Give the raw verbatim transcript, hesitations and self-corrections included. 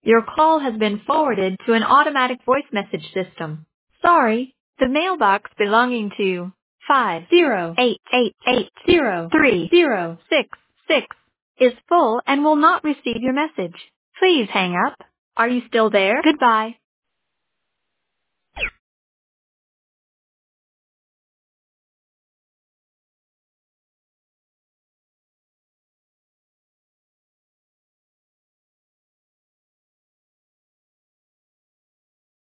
Your call has been forwarded to an automatic voice message system. Sorry, the mailbox belonging to five zero eight eight eight zero three zero six six is full and will not receive your message. Please hang up. Are you still there? Goodbye.